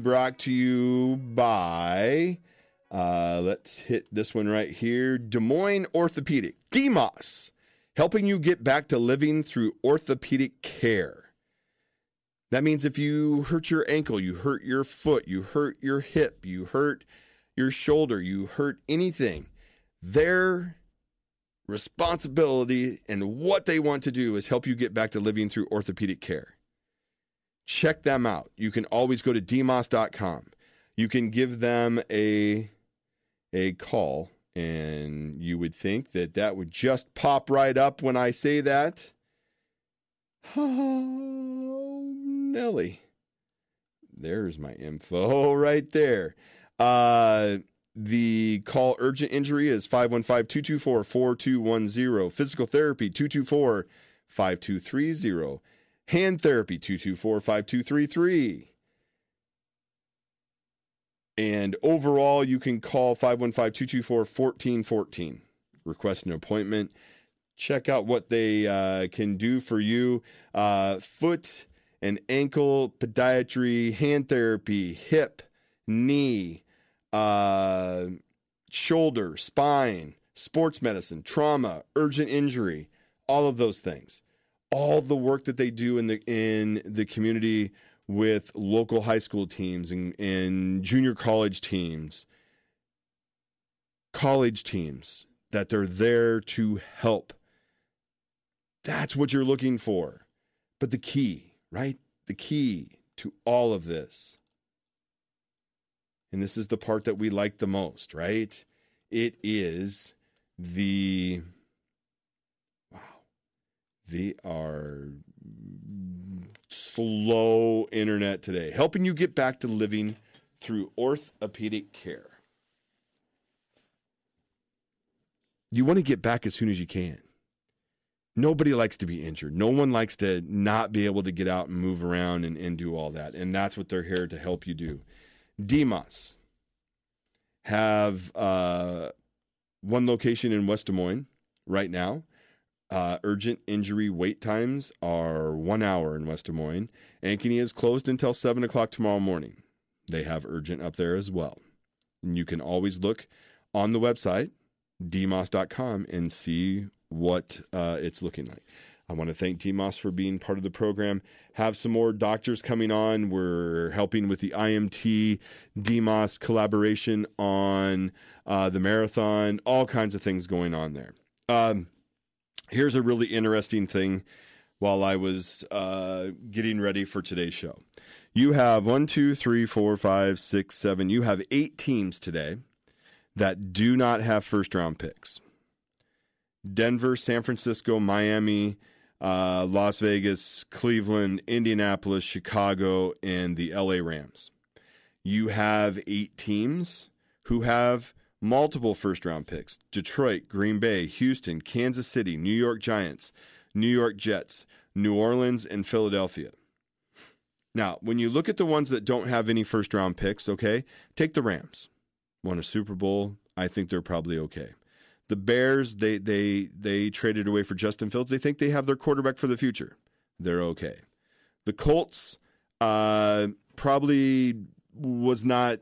brought to you by, let's hit this one right here, Des Moines Orthopedic, DMOS, helping you get back to living through orthopedic care. That means if you hurt your ankle, you hurt your foot, you hurt your hip, you hurt your shoulder, you hurt anything, their responsibility and what they want to do is help you get back to living through orthopedic care. Check them out. You can always go to dmos.com. You can give them a call, and you would think that would just pop right up when I say that. Oh, Nelly. There's my info right there. The call urgent injury is 515-224-4210. Physical therapy, 224-5230. Hand therapy, 224-5233. And overall, you can call 515-224-1414. Request an appointment. Check out what they can do for you. Foot and ankle podiatry, hand therapy, hip, knee, shoulder, spine, sports medicine, trauma, urgent injury, all of those things. All the work that they do in the community with local high school teams and junior college teams, that they're there to help. That's what you're looking for. But the key, right? The key to all of this, and this is the part that we like the most, right? It is they are slow internet today, helping you get back to living through orthopedic care. You want to get back as soon as you can. Nobody likes to be injured. No one likes to not be able to get out and move around and do all that. And that's what they're here to help you do. DMOS have one location in West Des Moines right now. Urgent injury wait times are 1 hour in West Des Moines. Ankeny is closed until 7 o'clock tomorrow morning. They have urgent up there as well. And you can always look on the website, dmos.com, and see what it's looking like. I want to thank DMOS for being part of the program. Have some more doctors coming on. We're helping with the IMT DMOS collaboration on the marathon, all kinds of things going on there. Here's a really interesting thing while I was getting ready for today's show. You have 1, 2, 3, 4, 5, 6, 7. You have 8 teams today that do not have first-round picks. Denver, San Francisco, Miami, Las Vegas, Cleveland, Indianapolis, Chicago, and the LA Rams. You have 8 teams who have multiple first-round picks: Detroit, Green Bay, Houston, Kansas City, New York Giants, New York Jets, New Orleans, and Philadelphia. Now, when you look at the ones that don't have any first-round picks, okay, take the Rams. Won a Super Bowl. I think they're probably okay. The Bears, they traded away for Justin Fields. They think they have their quarterback for the future. They're okay. The Colts probably was not...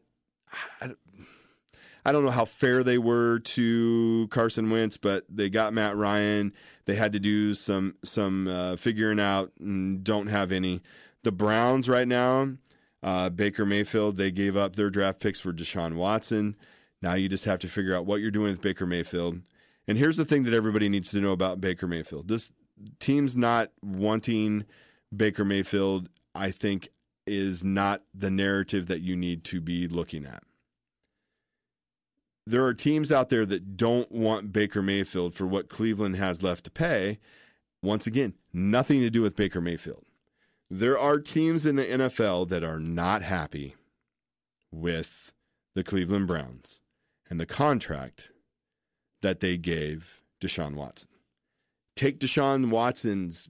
I don't know how fair they were to Carson Wentz, but they got Matt Ryan. They had to do some figuring out and don't have any. The Browns right now, Baker Mayfield, they gave up their draft picks for Deshaun Watson. Now you just have to figure out what you're doing with Baker Mayfield. And here's the thing that everybody needs to know about Baker Mayfield. This team's not wanting Baker Mayfield, I think, is not the narrative that you need to be looking at. There are teams out there that don't want Baker Mayfield for what Cleveland has left to pay. Once again, nothing to do with Baker Mayfield. There are teams in the NFL that are not happy with the Cleveland Browns and the contract that they gave Deshaun Watson. Take Deshaun Watson's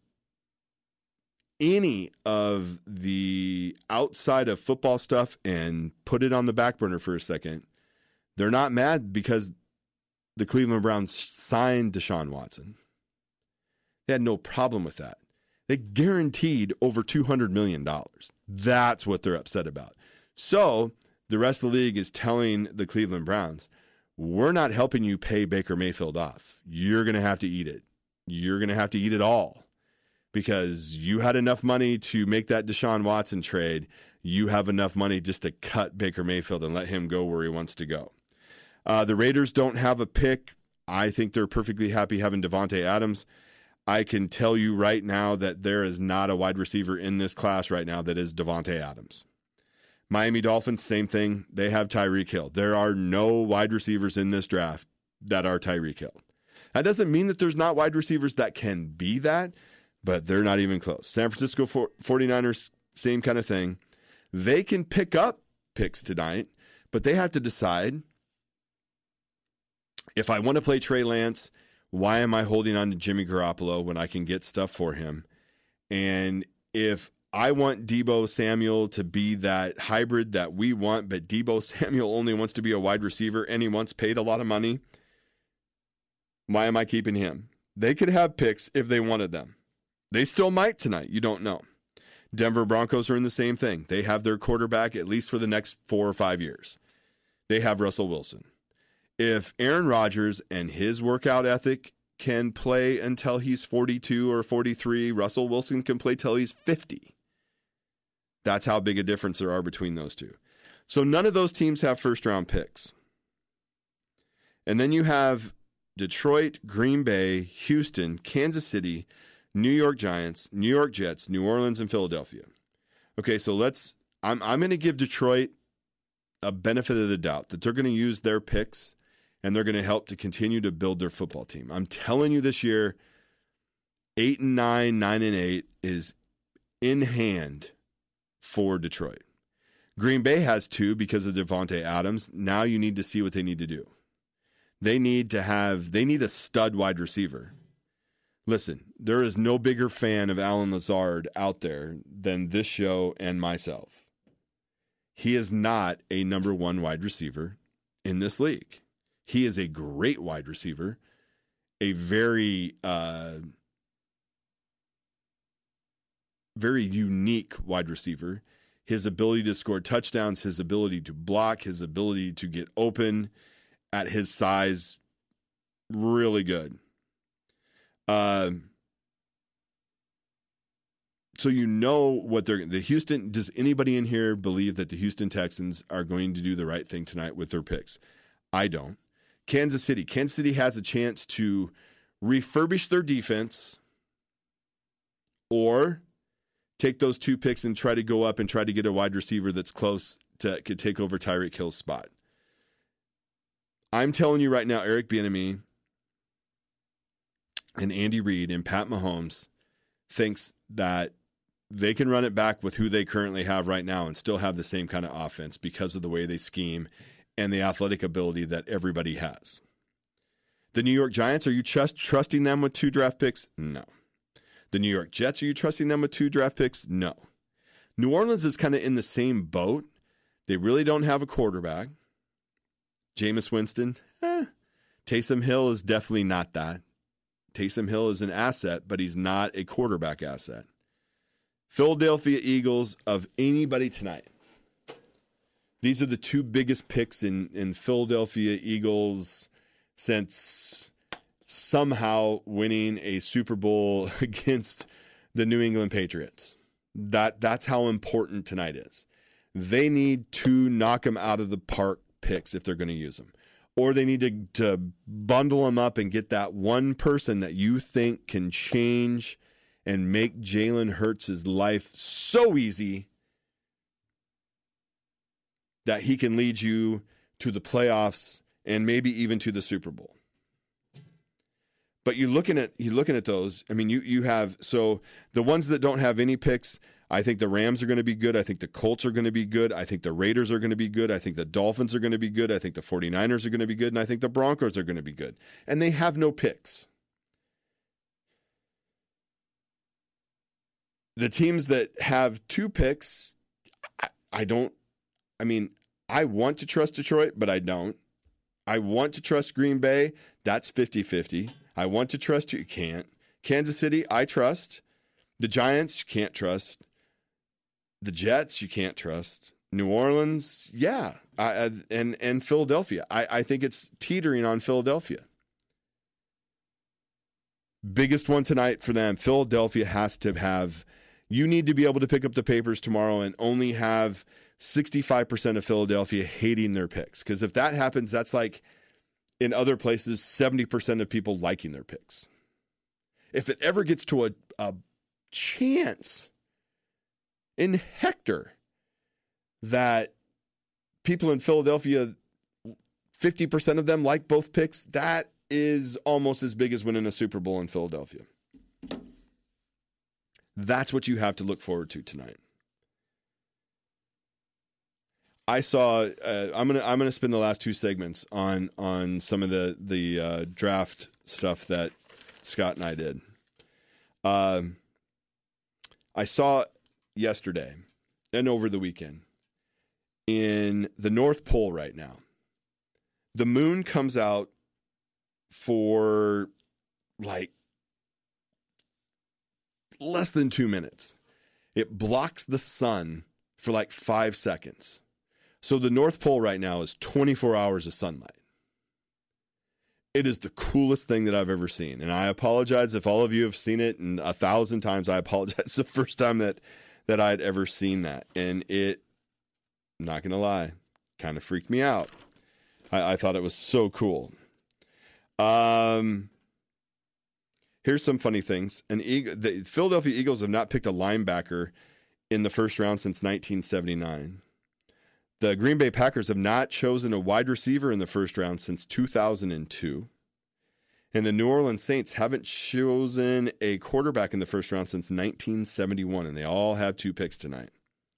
any of the outside of football stuff and put it on the back burner for a second. They're not mad because the Cleveland Browns signed Deshaun Watson. They had no problem with that. They guaranteed over $200 million. That's what they're upset about. So the rest of the league is telling the Cleveland Browns, we're not helping you pay Baker Mayfield off. You're going to have to eat it. You're going to have to eat it all because you had enough money to make that Deshaun Watson trade. You have enough money just to cut Baker Mayfield and let him go where he wants to go. The Raiders don't have a pick. I think they're perfectly happy having Davante Adams. I can tell you right now that there is not a wide receiver in this class right now that is Davante Adams. Miami Dolphins, same thing. They have Tyreek Hill. There are no wide receivers in this draft that are Tyreek Hill. That doesn't mean that there's not wide receivers that can be that, but they're not even close. San Francisco 49ers, same kind of thing. They can pick up picks tonight, but they have to decide, if I want to play Trey Lance, why am I holding on to Jimmy Garoppolo when I can get stuff for him? And if I want Deebo Samuel to be that hybrid that we want, but Deebo Samuel only wants to be a wide receiver and he wants paid a lot of money, why am I keeping him? They could have picks if they wanted them. They still might tonight. You don't know. Denver Broncos are in the same thing. They have their quarterback at least for the next 4 or 5 years. They have Russell Wilson. If Aaron Rodgers and his workout ethic can play until he's 42 or 43, Russell Wilson can play till he's 50. That's how big a difference there are between those two. So none of those teams have first-round picks. And then you have Detroit, Green Bay, Houston, Kansas City, New York Giants, New York Jets, New Orleans, and Philadelphia. Okay, so I'm going to give Detroit a benefit of the doubt that they're going to use their picks and they're going to help to continue to build their football team. I'm telling you this year, 8-9, 9-8 is in hand for Detroit. Green Bay has 2 because of Davante Adams. Now you need to see what they need to do. They need a stud wide receiver. Listen, there is no bigger fan of Allen Lazard out there than this show and myself. He is not a number 1 wide receiver in this league. He is a great wide receiver, a very, very unique wide receiver. His ability to score touchdowns, his ability to block, his ability to get open at his size, really good. So you know what does anybody in here believe that the Houston Texans are going to do the right thing tonight with their picks? I don't. Kansas City has a chance to refurbish their defense or take those 2 picks and try to go up and try to get a wide receiver that's close to could take over Tyreek Hill's spot. I'm telling you right now, Eric Bieniemy and Andy Reid and Pat Mahomes thinks that they can run it back with who they currently have right now and still have the same kind of offense because of the way they scheme and the athletic ability that everybody has. The New York Giants, are you trusting them with 2 draft picks? No. The New York Jets, are you trusting them with 2 draft picks? No. New Orleans is kind of in the same boat. They really don't have a quarterback. Jameis Winston, Taysom Hill is definitely not that. Taysom Hill is an asset, but he's not a quarterback asset. Philadelphia Eagles, of anybody tonight, these are the 2 biggest picks in Philadelphia Eagles since somehow winning a Super Bowl against the New England Patriots. That's how important tonight is. They need to knock them out of the park picks if they're going to use them. Or they need to bundle them up and get that one person that you think can change and make Jalen Hurts' life so easy that he can lead you to the playoffs and maybe even to the Super Bowl. But you're looking at those. I mean, you have, so the ones that don't have any picks, I think the Rams are going to be good. I think the Colts are going to be good. I think the Raiders are going to be good. I think the Dolphins are going to be good. I think the 49ers are going to be good. And I think the Broncos are going to be good. And they have no picks. The teams that have 2 picks, I want to trust Detroit, but I don't. I want to trust Green Bay. That's 50-50. I want to trust you. Can't. Kansas City, I trust. The Giants, you can't trust. The Jets, you can't trust. New Orleans, yeah, and Philadelphia. I think it's teetering on Philadelphia. Biggest one tonight for them. Philadelphia has to have. You need to be able to pick up the papers tomorrow and only have 65% of Philadelphia hating their picks. Because if that happens, that's like in other places, 70% of people liking their picks. If it ever gets to a chance in Hector that people in Philadelphia, 50% of them like both picks, that is almost as big as winning a Super Bowl in Philadelphia. That's what you have to look forward to tonight. I saw. I'm gonna spend the last two segments on some of the draft stuff that Scott and I did. I saw yesterday and over the weekend in the North Pole right now. The moon comes out for like less than 2 minutes. It blocks the sun for like 5 seconds. So the North Pole right now is 24 hours of sunlight. It is the coolest thing that I've ever seen. And I apologize if all of you have seen it, and 1,000 times I apologize the first time that I'd ever seen that. And it, not going to lie, kind of freaked me out. I thought it was so cool. Here's some funny things. The Philadelphia Eagles have not picked a linebacker in the first round since 1979. The Green Bay Packers have not chosen a wide receiver in the first round since 2002. And the New Orleans Saints haven't chosen a quarterback in the first round since 1971, and they all have 2 picks tonight.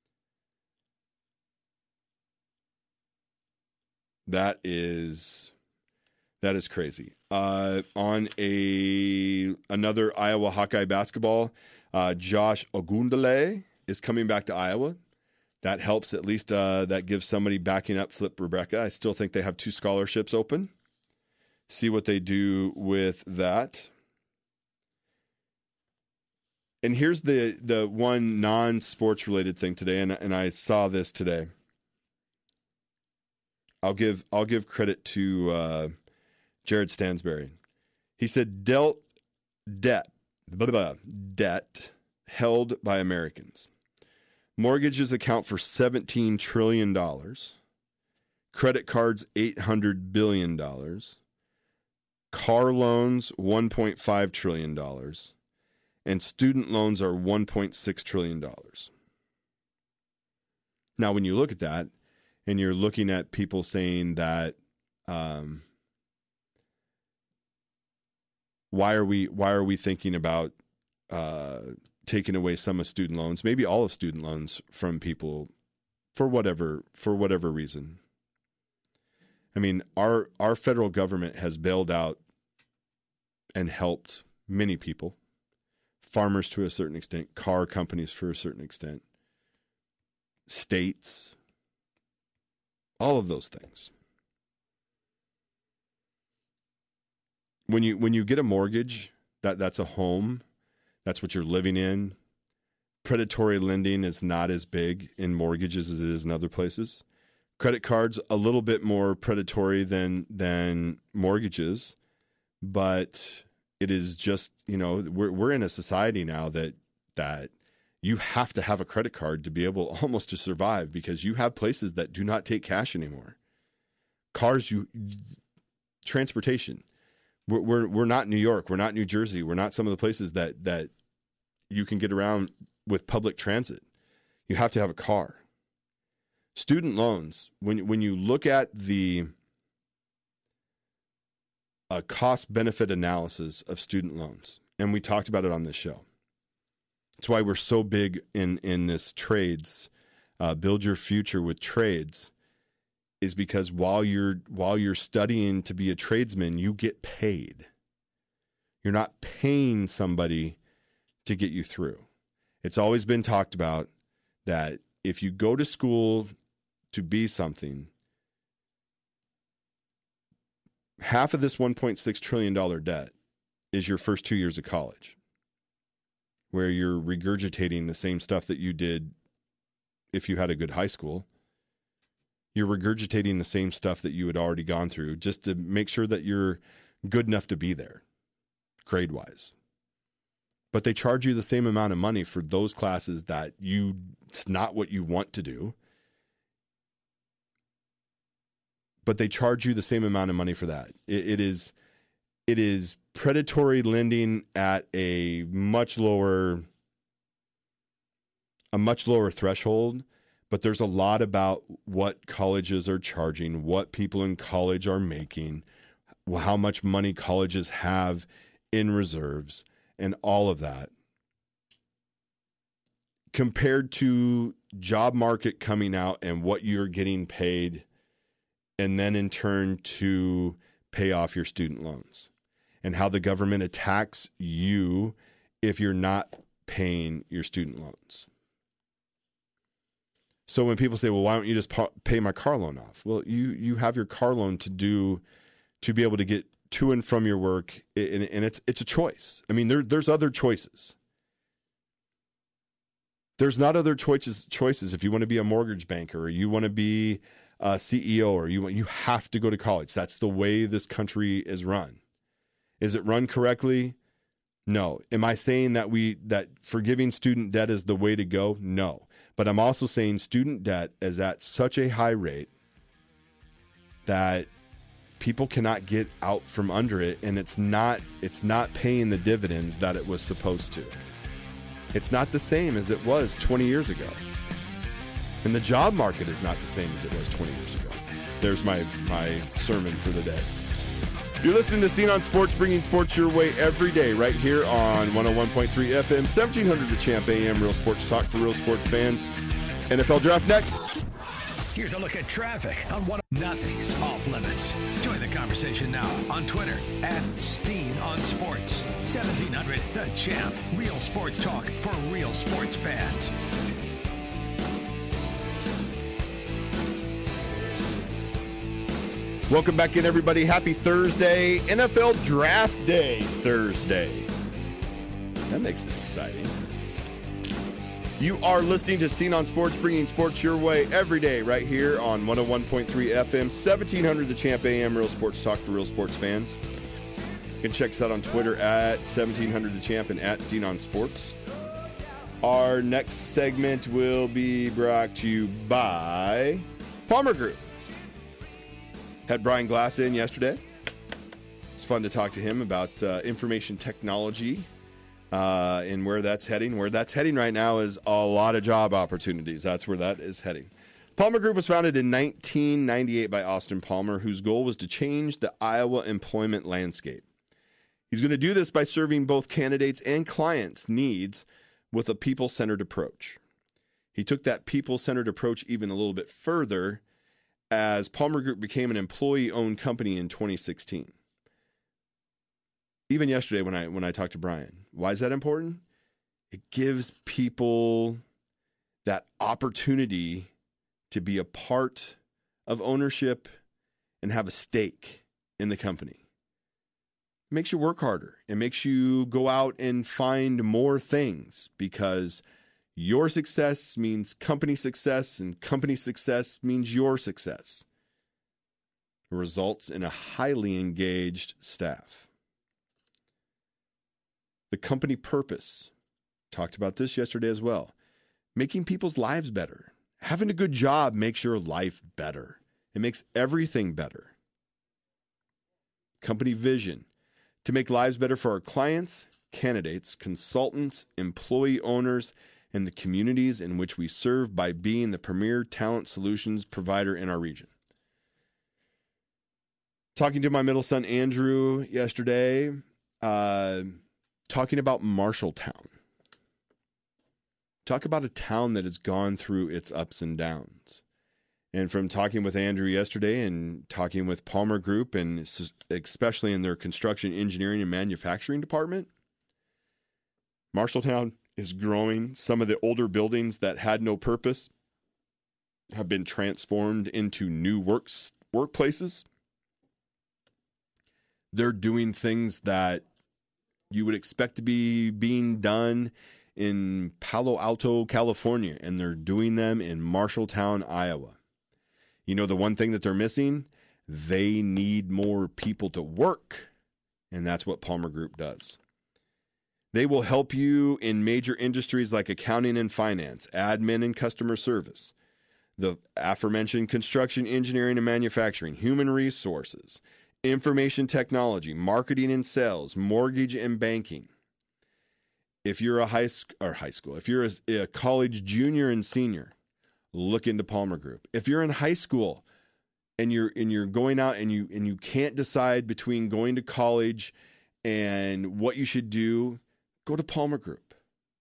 That is crazy. On another Iowa Hawkeye basketball, Josh Ogundele is coming back to Iowa. That helps, at least that gives somebody backing up Flip Rebecca. I still think they have 2 scholarships open. See what they do with that. And here's the one non-sports related thing today, and I saw this today. I'll give credit to Jared Stansberry. He said debt held by Americans. Mortgages account for $17 trillion. Credit cards, $800 billion. Car loans, $1.5 trillion. And student loans are $1.6 trillion. Now, when you look at that, and you're looking at people saying that, why are we thinking about taking away some of student loans, maybe all of student loans from people for whatever reason? I mean, our federal government has bailed out and helped many people, farmers to a certain extent, car companies for a certain extent, states, all of those things. When you get a mortgage, that's a home. That's what you're living in. Predatory lending is not as big in mortgages as it is in other places. Credit cards, a little bit more predatory than mortgages, but it is just, we're in a society now that you have to have a credit card to be able almost to survive, because you have places that do not take cash anymore. Cars, transportation. We're not New York. We're not New Jersey. We're not some of the places that you can get around with public transit. You have to have a car. Student loans, when you look at the cost-benefit analysis of student loans, and we talked about it on this show. That's why we're so big in this trades, build your future with trades, is because while you're studying to be a tradesman, you get paid. You're not paying somebody to get you through. It's always been talked about that if you go to school to be something, half of this $1.6 trillion debt is your first 2 years of college, where you're regurgitating the same stuff that you did if you had a good high school. You're regurgitating the same stuff that you had already gone through just to make sure that you're good enough to be there, grade-wise. But they charge you the same amount of money for those classes that it's not what you want to do. But they charge you the same amount of money for that. It is predatory lending at a much lower threshold. But there's a lot about what colleges are charging, what people in college are making, how much money colleges have in reserves, and all of that. Compared to job market coming out and what you're getting paid, and then in turn to pay off your student loans, and how the government attacks you if you're not paying your student loans. So when people say, well, why don't you just pay my car loan off? Well, you have your car loan to be able to get to and from your work, and it's a choice. I mean, there's other choices. There's not other choices if you want to be a mortgage banker or you want to be a CEO or you have to go to college. That's the way this country is run. Is it run correctly? No. Am I saying that forgiving student debt is the way to go? No. But I'm also saying student debt is at such a high rate that people cannot get out from under it, and it's not paying the dividends that it was supposed to. It's not the same as it was 20 years ago. And the job market is not the same as it was 20 years ago. There's my sermon for the day. You're listening to Steen on Sports, bringing sports your way every day right here on 101.3 FM, 1700 The Champ AM, Real Sports Talk for real sports fans. NFL Draft next. Here's a look at traffic on Nothing's off limits. Join the conversation now on Twitter at Steen on Sports. 1700 The Champ, Real Sports Talk for real sports fans. Welcome back in, everybody. Happy Thursday. NFL Draft Day Thursday. That makes it exciting. You are listening to Steen on Sports, bringing sports your way every day right here on 101.3 FM, 1700 The Champ AM, Real Sports Talk for real sports fans. You can check us out on Twitter at 1700 The Champ and at Steen on Sports. Our next segment will be brought to you by Palmer Group. Had Brian Glass in yesterday. It's fun to talk to him about information technology and where that's heading. Where that's heading right now is a lot of job opportunities. That's where that is heading. Palmer Group was founded in 1998 by Austin Palmer, whose goal was to change the Iowa employment landscape. He's going to do this by serving both candidates and clients' needs with a people-centered approach. He took that people-centered approach even a little bit further as Palmer Group became an employee-owned company in 2016. Even yesterday when I talked to Brian, why is that important? It gives people that opportunity to be a part of ownership and have a stake in the company. It makes you work harder. It makes you go out and find more things because your success means company success, and company success means your success. It results in a highly engaged staff. The company purpose, talked about this yesterday as well, making people's lives better. Having a good job makes your life better. It makes everything better. Company vision, to make lives better for our clients, candidates, consultants, employee owners, and the communities in which we serve by being the premier talent solutions provider in our region. Talking to my middle son, Andrew, yesterday, talking about Marshalltown. Talk about a town that has gone through its ups and downs. And from talking with Andrew yesterday and talking with Palmer Group, and especially in their construction, engineering, and manufacturing department, Marshalltown is growing. Some of the older buildings that had no purpose have been transformed into new workplaces. They're doing things that you would expect to be being done in Palo Alto, California, and they're doing them in Marshalltown, Iowa. You know, the one thing that they're missing, they need more people to work. And that's what Palmer Group does. They will help you in major industries like accounting and finance, admin and customer service, the aforementioned construction, engineering and manufacturing, human resources, information technology, marketing and sales, mortgage and banking. If you're a high school, if you're a college junior and senior, look into Palmer Group. If you're in high school and you're going out and you can't decide between going to college and what you should do, go to Palmer Group.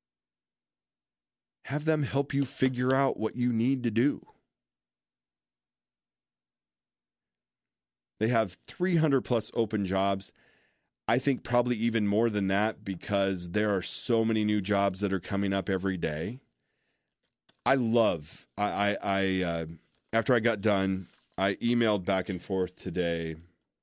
Have them help you figure out what you need to do. They have 300 plus open jobs. I think probably even more than that because there are so many new jobs that are coming up every day. After I got done, I emailed back and forth today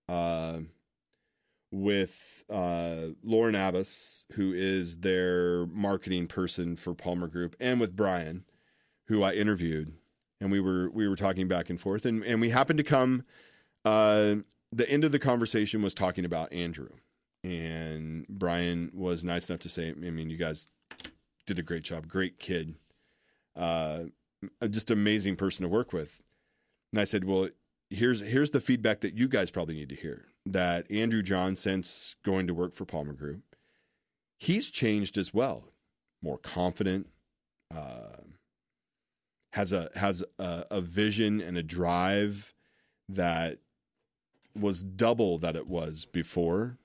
with Lauren Abbas, who is their marketing person for Palmer Group, and with Brian, who I interviewed, and we were talking back and forth, and we happened to come. The end of the conversation was talking about Andrew, and Brian was nice enough to say, I mean, you guys did a great job, great kid, just amazing person to work with. And I said, well, here's the feedback that you guys probably need to hear, that Andrew John, since going to work for Palmer Group, he's changed as well, more confident, has a vision and a drive that was double that it was before.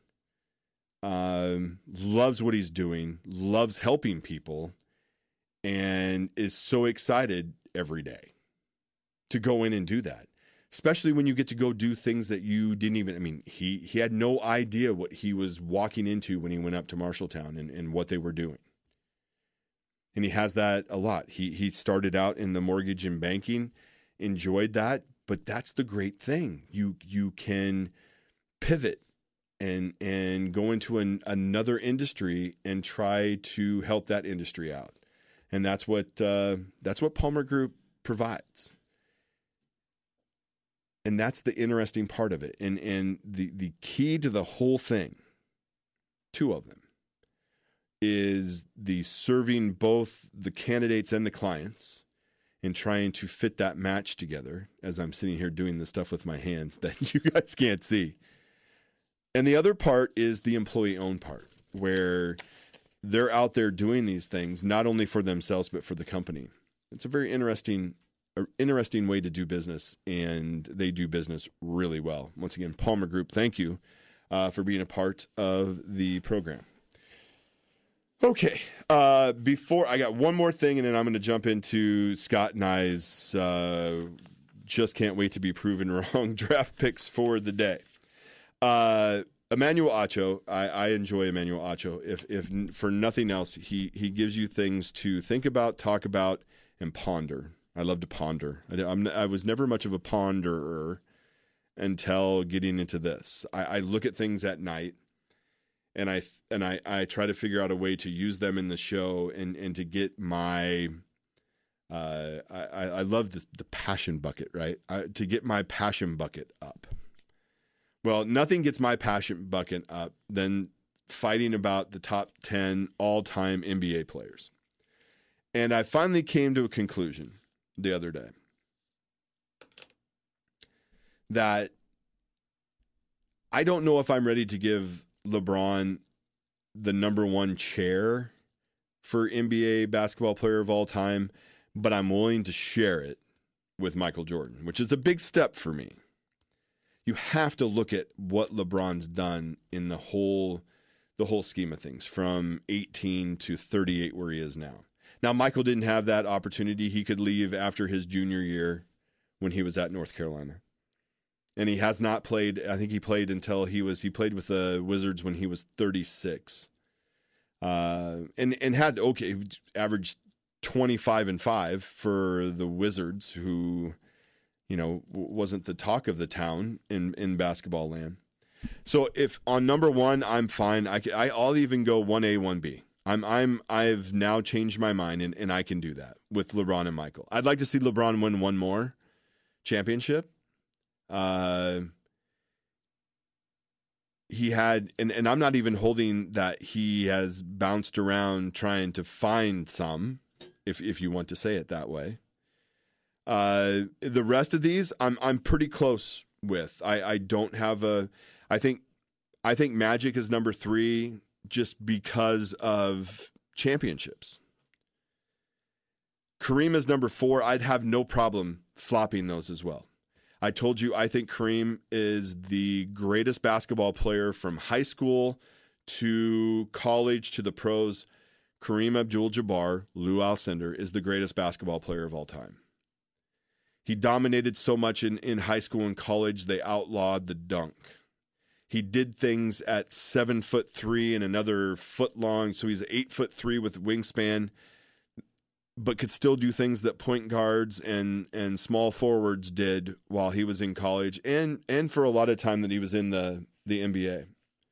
Loves what he's doing, loves helping people, and is so excited every day to go in and do that. Especially when you get to go do things that you didn't even, he had no idea what he was walking into when he went up to Marshalltown and what they were doing. And he has that a lot. He started out in the mortgage and banking, enjoyed that, but that's the great thing. You can pivot and go into another industry and try to help that industry out. And that's what Palmer Group provides. And that's the interesting part of it. And the key to the whole thing, two of them, is the serving both the candidates and the clients and trying to fit that match together as I'm sitting here doing this stuff with my hands that you guys can't see. And the other part is the employee-owned part, where they're out there doing these things, not only for themselves, but for the company. It's a very interesting way to do business, and they do business really well. Once again, Palmer Group, thank you for being a part of the program. Okay, before I got one more thing, and then I'm going to jump into Scott and I's just can't wait to be proven wrong draft picks for the day. Emmanuel Acho, I enjoy Emmanuel Acho. If for nothing else, he gives you things to think about, talk about, and ponder. I love to ponder. I was never much of a ponderer until getting into this. I look at things at night, and I try to figure out a way to use them in the show and to get my I love the passion bucket, right? To get my passion bucket up. Well, nothing gets my passion bucket up than fighting about the top 10 all-time NBA players. And I finally came to a conclusion the other day that I don't know if I'm ready to give LeBron the number one chair for NBA basketball player of all time, but I'm willing to share it with Michael Jordan, which is a big step for me. You have to look at what LeBron's done in the whole scheme of things, from 18 to 38 where he is now. Now, Michael didn't have that opportunity. He could leave after his junior year when he was at North Carolina. And he has not played. I think he played until he played with the Wizards when he was 36. And had, averaged 25-5 for the Wizards, who, wasn't the talk of the town in basketball land. So if on number one, I'm fine. I'll even go 1A, 1B. I've now changed my mind, and I can do that with LeBron and Michael. I'd like to see LeBron win one more championship. He had, and I'm not even holding that he has bounced around trying to find some, if you want to say it that way. The rest of these, I'm pretty close with. I don't have a. I think Magic is number 3 just because of championships. Kareem is number 4. I'd have no problem flopping those as well. I told you I think Kareem is the greatest basketball player from high school to college to the pros. Kareem Abdul-Jabbar, Lou Alcindor, is the greatest basketball player of all time. He dominated so much in high school and college, they outlawed the dunk. He did things at 7'3" and another foot long, so he's 8'3" with wingspan, but could still do things that point guards and small forwards did while he was in college and for a lot of time that he was in the NBA.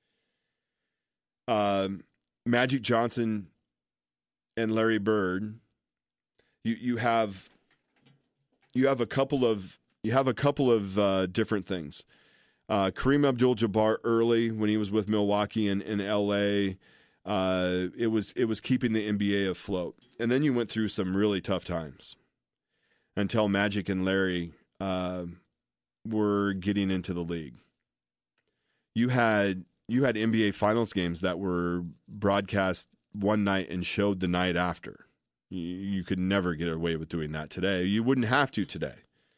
Magic Johnson and Larry Bird, you have a couple of different things. Kareem Abdul-Jabbar early when he was with Milwaukee and in LA, it was keeping the NBA afloat. And then you went through some really tough times until Magic and Larry were getting into the league. You had NBA Finals games that were broadcast one night and showed the night after. You could never get away with doing that today. You wouldn't have to today.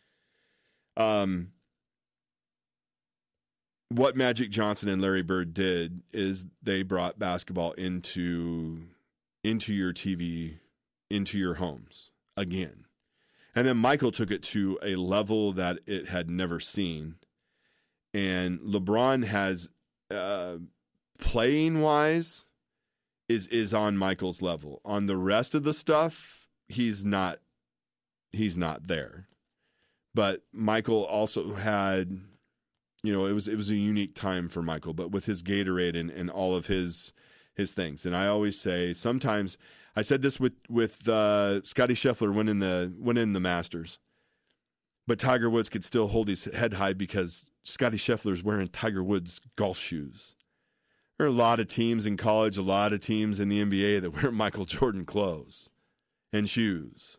What Magic Johnson and Larry Bird did is they brought basketball into your TV, into your homes again. And then Michael took it to a level that it had never seen. And LeBron has, playing wise, is on Michael's level. On the rest of the stuff, he's not there. But Michael also had, it was a unique time for Michael, but with his Gatorade and all of his things. And I always say, sometimes I said this with Scottie Scheffler winning the Masters, but Tiger Woods could still hold his head high because Scottie Scheffler's wearing Tiger Woods golf shoes. There are a lot of teams in college, a lot of teams in the NBA that wear Michael Jordan clothes and shoes.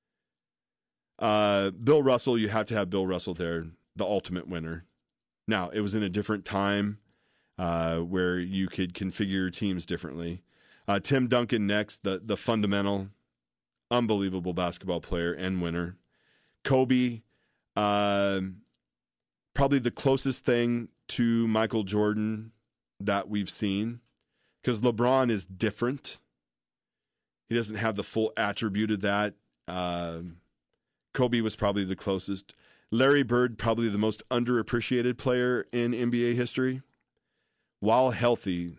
Bill Russell, you have to have Bill Russell there, the ultimate winner. Now, it was in a different time where you could configure your teams differently. Tim Duncan next, the fundamental, unbelievable basketball player and winner. Kobe, probably the closest thing to Michael Jordan that we've seen, because LeBron is different. He doesn't have the full attribute of that. Kobe was probably the closest. Larry Bird, probably the most underappreciated player in NBA history. While healthy,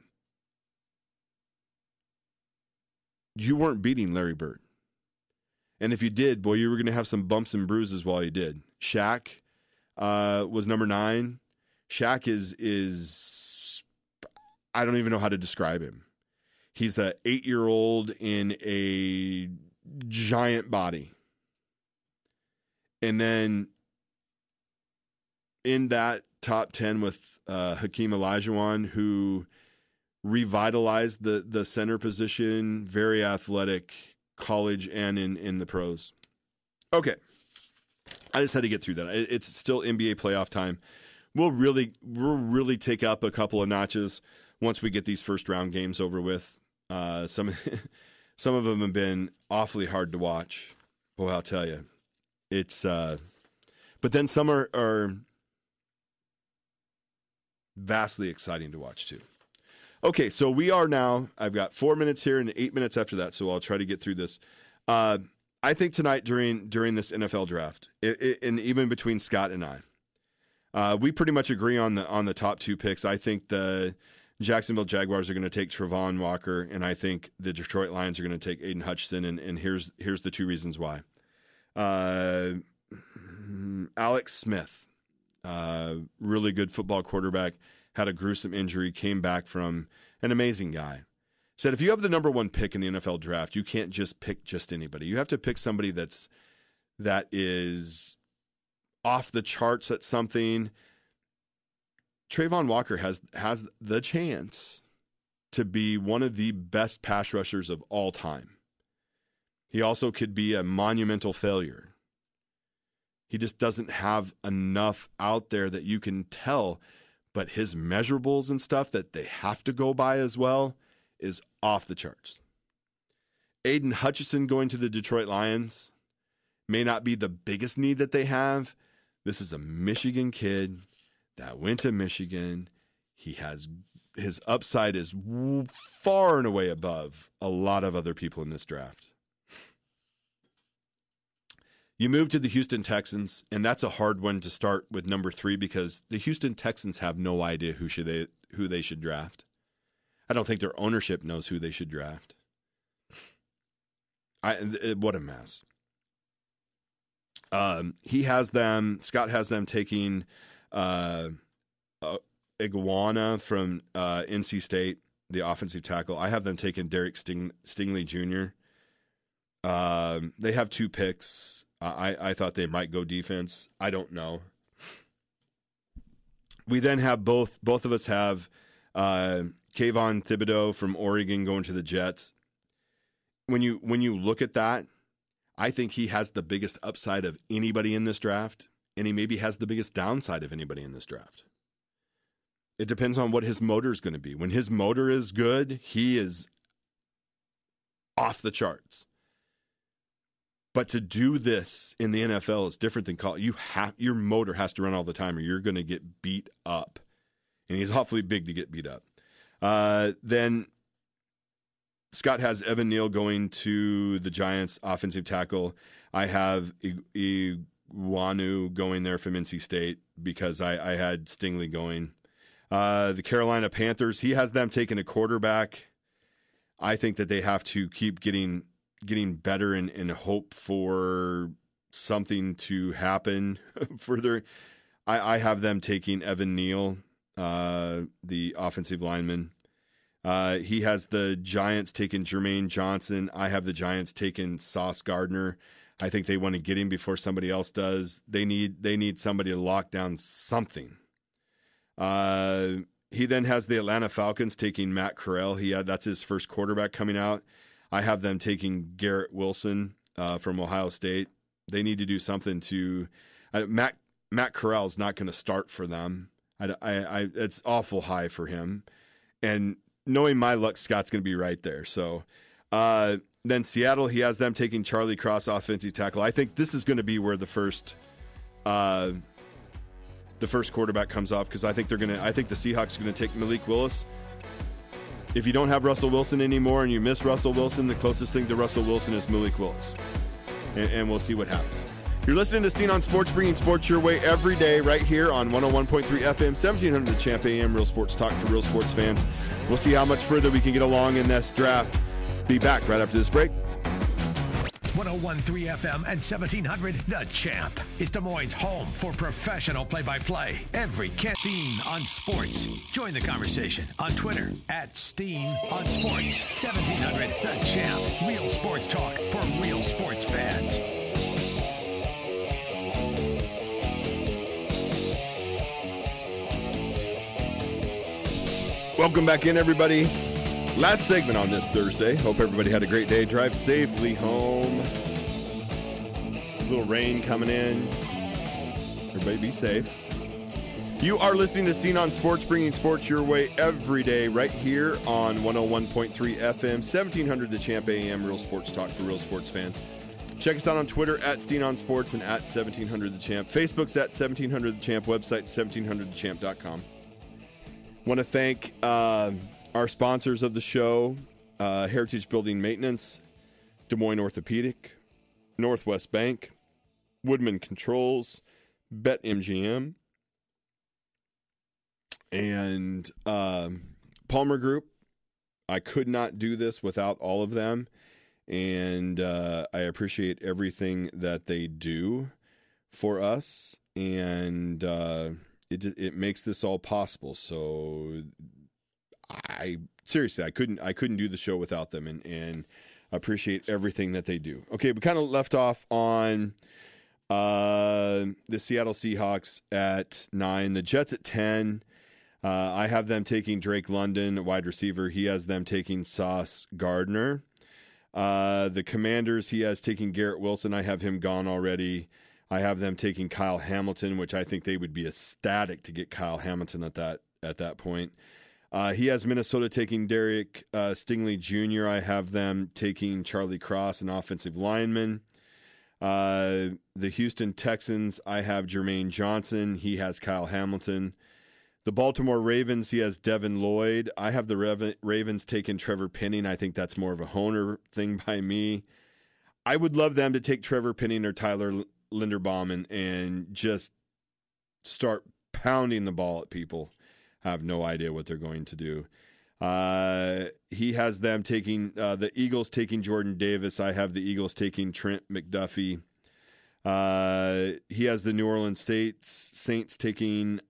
you weren't beating Larry Bird. And if you did, boy, you were going to have some bumps and bruises while you did. Shaq was number 9. Shaq is I don't even know how to describe him. He's an 8-year-old in a giant body. And then in that top 10 with Hakeem Olajuwon, who revitalized the center position, very athletic, college and in the pros. Okay. I just had to get through that. It's still NBA playoff time. We'll really take up a couple of notches once we get these first round games over with. Some of them have been awfully hard to watch. Boy, I'll tell you. It's but then some are vastly exciting to watch too. Okay, so we are now, I've got 4 minutes here and 8 minutes after that, so I'll try to get through this. I think tonight during this NFL draft, and even between Scott and I, we pretty much agree on the top 2 picks. I think the Jacksonville Jaguars are going to take Travon Walker, and I think the Detroit Lions are going to take Aiden Hutchinson, and here's the 2 reasons why. Alex Smith, really good football quarterback, had a gruesome injury, came back from an amazing guy. Said if you have the number 1 pick in the NFL draft, you can't just pick just anybody. You have to pick somebody that is off the charts at something, Trayvon Walker has the chance to be one of the best pass rushers of all time. He also could be a monumental failure. He just doesn't have enough out there that you can tell, but his measurables and stuff that they have to go by as well is off the charts. Aiden Hutchinson going to the Detroit Lions may not be the biggest need that they have. This is a Michigan kid that went to Michigan. His upside is far and away above a lot of other people in this draft. You move to the Houston Texans, and that's a hard one to start with number 3 because the Houston Texans have no idea who they should draft. I don't think their ownership knows who they should draft. What a mess. Scott has them taking Iguana from NC State, the offensive tackle. I have them taking Derek Stingley Jr. They have 2 picks. I thought they might go defense. I don't know. We then have both of us have Kayvon Thibodeau from Oregon going to the Jets. When you look at that, I think he has the biggest upside of anybody in this draft, and he maybe has the biggest downside of anybody in this draft. It depends on what his motor is going to be. When his motor is good, he is off the charts. But to do this in the NFL is different than college. Your motor has to run all the time or you're going to get beat up. And he's awfully big to get beat up. Then Scott has Evan Neal going to the Giants, offensive tackle. I have Iguanu going there from NC State because I had Stingley going. The Carolina Panthers, he has them taking a quarterback. I think that they have to keep getting better and hope for something to happen further. I have them taking Evan Neal, the offensive lineman. He has the Giants taking Jermaine Johnson. I have the Giants taking Sauce Gardner. I think they want to get him before somebody else does. They need somebody to lock down something. He then has the Atlanta Falcons taking Matt Corral. That's his first quarterback coming out. I have them taking Garrett Wilson from Ohio State. They need to do something to Matt Corral is not going to start for them. It's awful high for him. And knowing my luck, Scott's going to be right there. So then Seattle, he has them taking Charlie Cross, offensive tackle. I think this is going to be where the first quarterback comes off because I think the Seahawks are going to take Malik Willis. If you don't have Russell Wilson anymore and you miss Russell Wilson, the closest thing to Russell Wilson is Malik Willis. And we'll see what happens. You're listening to Steen on Sports, bringing sports your way every day right here on 101.3 FM, 1700 The Champ AM, Real Sports Talk for real sports fans. We'll see how much further we can get along in this draft. Be back right after this break. 101.3 FM and 1700 The Champ is Des Moines' home for professional play-by-play. Every Steen on Sports. Join the conversation on Twitter @Steen on Sports. 1700 The Champ. Real sports talk for real sports fans. Welcome back in, everybody. Last segment on this Thursday. Hope everybody had a great day. Drive safely home. A little rain coming in. Everybody be safe. You are listening to Steen on Sports, bringing sports your way every day right here on 101.3 FM, 1700 The Champ AM, Real Sports Talk for real sports fans. Check us out on Twitter @Steen on Sports and @1700 The Champ. Facebook's @1700 The Champ. Website 1700thechamp.com. Want to thank our sponsors of the show, Heritage Building Maintenance, Des Moines Orthopedic, Northwest Bank, Woodman Controls, BetMGM, and Palmer Group. I could not do this without all of them, and I appreciate everything that they do for us, and it makes this all possible. So I couldn't do the show without them, and appreciate everything that they do. Okay, we kind of left off on The Seattle Seahawks at 9. The Jets at 10. I have them taking Drake London, wide receiver. He has them taking Sauce Gardner. The Commanders, he has taken Garrett Wilson. I have him gone already. I have them taking Kyle Hamilton, which I think they would be ecstatic to get Kyle Hamilton at that point. He has Minnesota taking Derek Stingley Jr. I have them taking Charlie Cross, an offensive lineman. The Houston Texans, I have Jermaine Johnson. He has Kyle Hamilton. The Baltimore Ravens, he has Devin Lloyd. I have the Ravens taking Trevor Penning. I think that's more of a Honer thing by me. I would love them to take Trevor Penning or Tyler Linderbaum and just start pounding the ball at people. I have no idea what they're going to do. He has them taking the Eagles taking Jordan Davis. I have the Eagles taking Trent McDuffie. He has the New Orleans Saints taking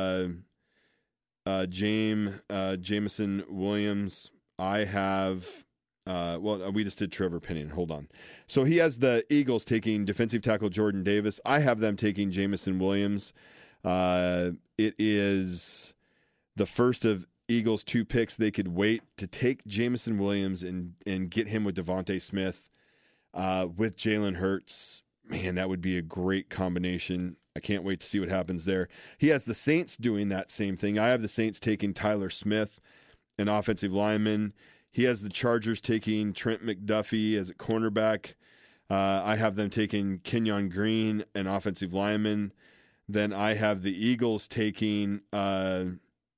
Jameson Williams. I have we just did Trevor Penning. Hold on. So he has the Eagles taking defensive tackle Jordan Davis. I have them taking Jameson Williams. It is the first of Eagles 2 picks. They could wait to take Jameson Williams and get him with Devontae Smith, with Jalen Hurts. Man, that would be a great combination. I can't wait to see what happens there. He has the Saints doing that same thing. I have the Saints taking Tyler Smith, an offensive lineman. He has the Chargers taking Trent McDuffie as a cornerback. I have them taking Kenyon Green, an offensive lineman. Then I have the Eagles taking Trent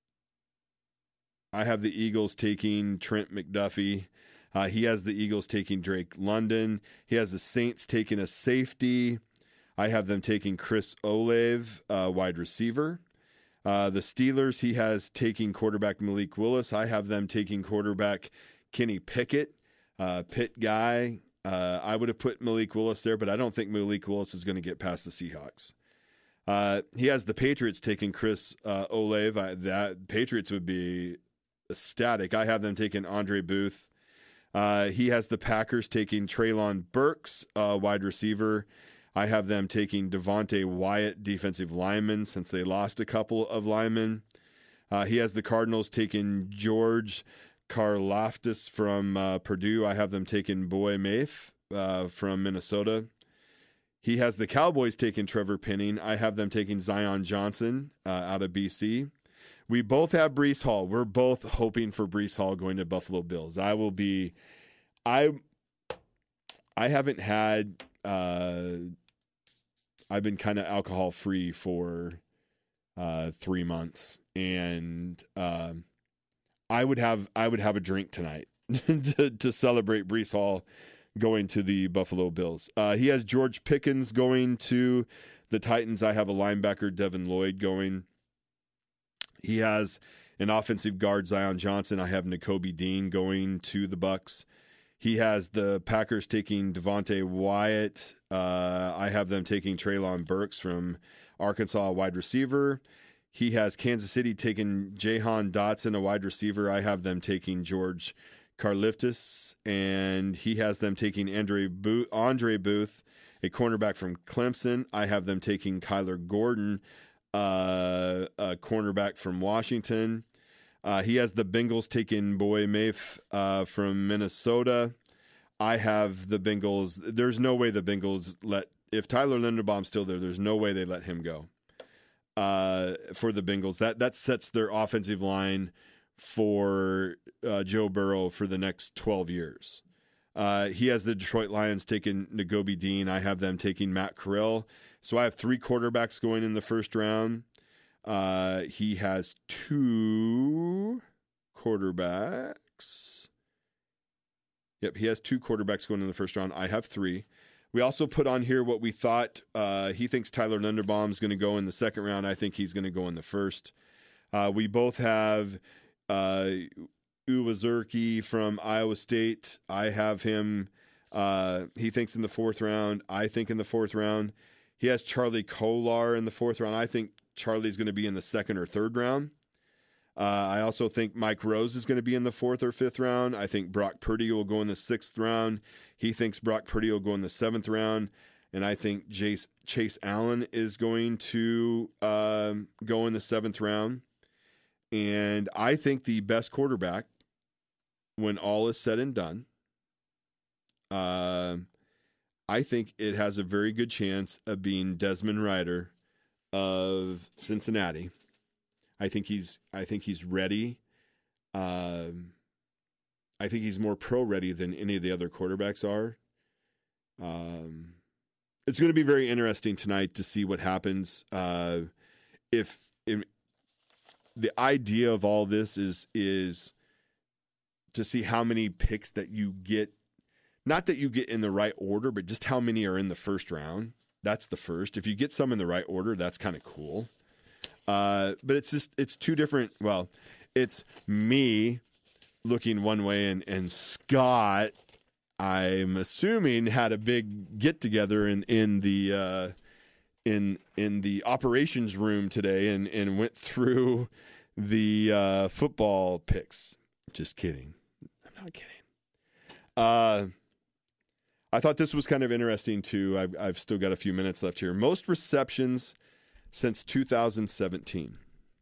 McDuffie. He has the Eagles taking Drake London. He has the Saints taking a safety. I have them taking Chris Olave, wide receiver. The Steelers, he has taking quarterback Malik Willis. I have them taking quarterback Kenny Pickett, Pitt guy. I would have put Malik Willis there, but I don't think Malik Willis is going to get past the Seahawks. He has the Patriots taking Chris Olave. That Patriots would be ecstatic. I have them taking Andre Booth. He has the Packers taking Treylon Burks, wide receiver. I have them taking Devontae Wyatt, defensive lineman, since they lost a couple of linemen. He has the Cardinals taking George Karlaftis from Purdue. I have them taking Boy Mafe from Minnesota. He has the Cowboys taking Trevor Penning. I have them taking Zion Johnson out of BC. We both have Breece Hall. We're both hoping for Breece Hall going to Buffalo Bills. I haven't had, I've been kind of alcohol free for 3 months, and I would have a drink tonight to celebrate Breece Hall going to the Buffalo Bills. He has George Pickens going to the Titans. I have a linebacker, Devin Lloyd, going. He has an offensive guard, Zion Johnson. I have Nakobe Dean going to the Bucks. He has the Packers taking Devontae Wyatt. I have them taking Treylon Burks from Arkansas, wide receiver. He has Kansas City taking Jahan Dotson, a wide receiver. I have them taking George Karlaftis, and he has them taking Andre Booth, a cornerback from Clemson. I have them taking Kyler Gordon, a cornerback from Washington. He has the Bengals taking Boy Mafe from Minnesota. I have the Bengals. There's no way the Bengals if Tyler Linderbaum's still there, there's no way they let him go for the Bengals. That sets their offensive line for Joe Burrow for the next 12 years. He has the Detroit Lions taking Nakobe Dean. I have them taking Matt Corral. So I have 3 quarterbacks going in the first round. He has 2 quarterbacks. Yep, he has 2 quarterbacks going in the first round. I have 3. We also put on here what we thought. He thinks Tyler Linderbaum is going to go in the second round. I think he's going to go in the first. We both have Uwazurki from Iowa State. I have him. He thinks in the 4th round. I think in the 4th round. He has Charlie Kolar in the 4th round. I think Charlie's going to be in the 2nd or 3rd round. I also think Mike Rose is going to be in the 4th or 5th round. I think Brock Purdy will go in the 6th round. He thinks Brock Purdy will go in the 7th round. and I think Chase Allen is going to go in the 7th round. And I think the best quarterback, when all is said and done, I think it has a very good chance of being Desmond Ridder of Cincinnati. I think he's ready. I think he's more pro ready than any of the other quarterbacks are. It's going to be very interesting tonight to see what happens. If the idea of all this is to see how many picks that you get, not that you get in the right order, but just how many are in the first round. That's the first. If you get some in the right order, that's kind of cool. But it's two different. Well, it's me looking one way and Scott, I'm assuming, had a big get together in the operations room today and went through the football picks. Just kidding. I'm not kidding. I thought this was kind of interesting too. I've still got a few minutes left here. Most receptions since 2017.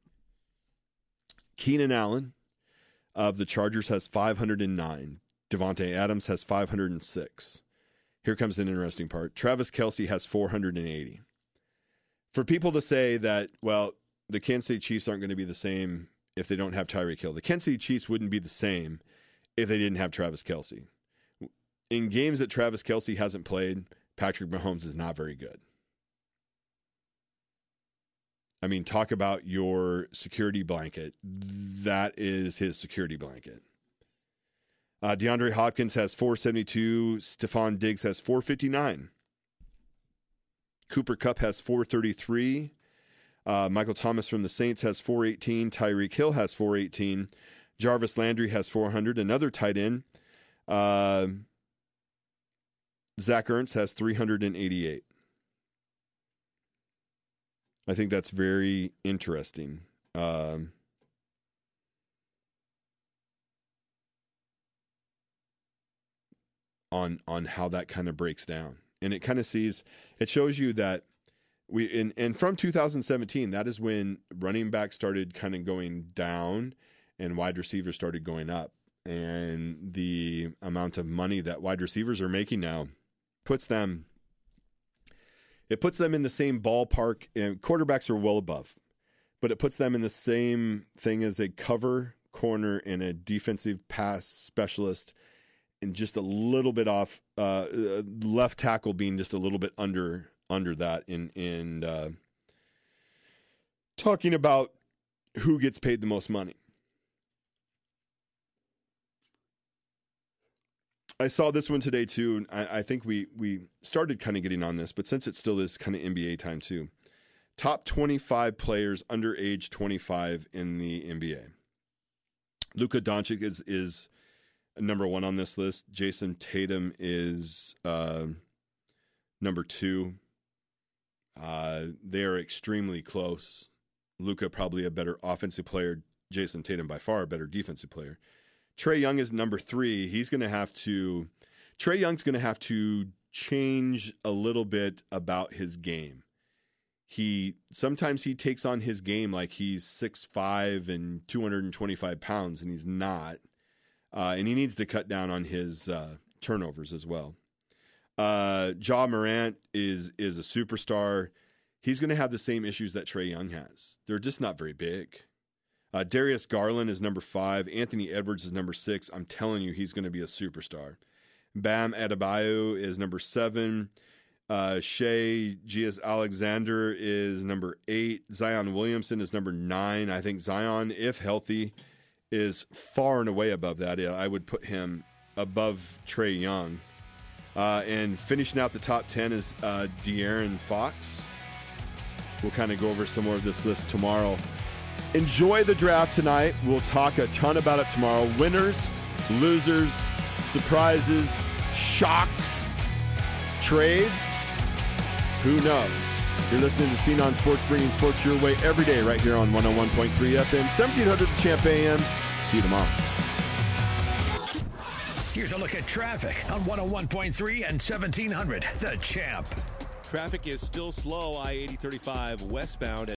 Keenan Allen of the Chargers has 509. Devontae Adams has 506. Here comes an interesting part. Travis Kelce has 480. For people to say that, well, the Kansas City Chiefs aren't going to be the same if they don't have Tyreek Hill. The Kansas City Chiefs wouldn't be the same if they didn't have Travis Kelce. In games that Travis Kelce hasn't played, Patrick Mahomes is not very good. I mean, talk about your security blanket. That is his security blanket. DeAndre Hopkins has 472. Stephon Diggs has 459. Cooper Kupp has 433. Michael Thomas from the Saints has 418. Tyreek Hill has 418. Jarvis Landry has 400. Another tight end. Zach Ertz has 388. I think that's very interesting. On how that kind of breaks down. And it kind of shows you that and from 2017, that is when running back started kind of going down and wide receivers started going up. And the amount of money that wide receivers are making now puts them in the same ballpark, and quarterbacks are well above, but it puts them in the same thing as a cover corner and a defensive pass specialist, and just a little bit off, left tackle being just a little bit under that in talking about who gets paid the most money. I saw this one today too, and I think we started kind of getting on this, but since it still is kind of NBA time too, top 25 players under age 25 in the NBA. Luka Doncic is number 1 on this list. Jason Tatum is number 2. They are extremely close. Luka probably a better offensive player. Jason Tatum by far a better defensive player. Trae Young is number 3. Trae Young's going to have to change a little bit about his game. Sometimes he takes on his game like he's 6'5" and 225 pounds, and he's not. And he needs to cut down on his turnovers as well. Ja Morant is a superstar. He's going to have the same issues that Trae Young has. They're just not very big. Darius Garland is number 5. Anthony Edwards is number 6. I'm telling you, he's going to be a superstar. Bam Adebayo is number 7. Shai Gilgeous-Alexander is number 8. Zion Williamson is number 9. I think Zion, if healthy, is far and away above that. I would put him above Trae Young. And finishing out the top 10 is De'Aaron Fox. We'll kind of go over some more of this list tomorrow. Enjoy the draft tonight. We'll talk a ton about it tomorrow. Winners, losers, surprises, shocks, trades. Who knows? You're listening to Steen on Sports, bringing sports your way every day right here on 101.3 FM, 1700 The Champ AM. See you tomorrow. Here's a look at traffic on 101.3 and 1700 The Champ. Traffic is still slow, I-80 35 westbound